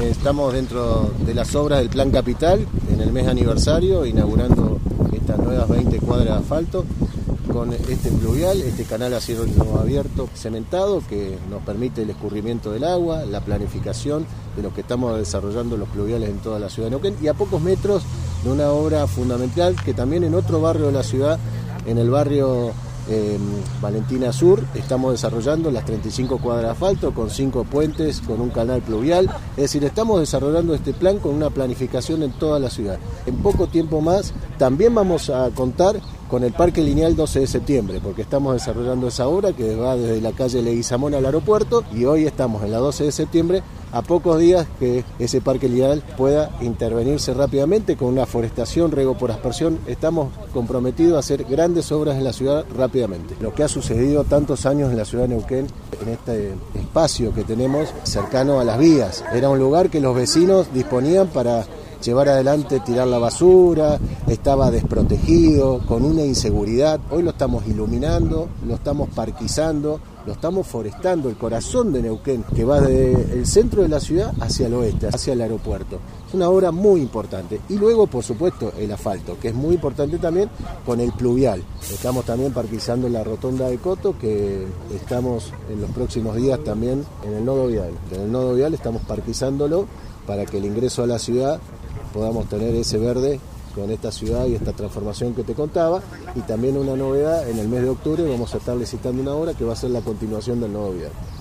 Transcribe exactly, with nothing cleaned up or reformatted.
Eh, estamos dentro de las obras del Plan Capital, en el mes de aniversario, inaugurando estas nuevas veinte cuadras de asfalto con este pluvial, este canal a cielo abierto cementado que nos permite el escurrimiento del agua, la planificación de lo que estamos desarrollando los pluviales en toda la ciudad de Neuquén, y a pocos metros de una obra fundamental que también en otro barrio de la ciudad, en el barrio Eh, Valentina Sur, estamos desarrollando las treinta y cinco cuadras de asfalto con cinco puentes, con un canal pluvial. Es decir, estamos desarrollando este plan con una planificación en toda la ciudad. En poco tiempo más también vamos a contar con el Parque Lineal doce de septiembre, porque estamos desarrollando esa obra que va desde la calle Leguizamón al aeropuerto, y hoy estamos en la doce de septiembre, a pocos días que ese parque lineal pueda intervenirse rápidamente con una forestación, riego por aspersión. Estamos comprometidos a hacer grandes obras en la ciudad rápidamente. Lo que ha sucedido tantos años en la ciudad de Neuquén, en este espacio que tenemos cercano a las vías, era un lugar que los vecinos disponían para llevar adelante, tirar la basura, estaba desprotegido, con una inseguridad. Hoy lo estamos iluminando, lo estamos parquizando, lo estamos forestando, el corazón de Neuquén, que va desde el centro de la ciudad hacia el oeste, hacia el aeropuerto. Es una obra muy importante. Y luego, por supuesto, el asfalto, que es muy importante también, con el pluvial. Estamos también parquizando la rotonda de Coto, que estamos en los próximos días también en el nodo vial. En el nodo vial estamos parquizándolo para que el ingreso a la ciudad podamos tener ese verde con esta ciudad y esta transformación que te contaba. Y también una novedad, en el mes de octubre vamos a estar licitando una obra que va a ser la continuación del nodo vial.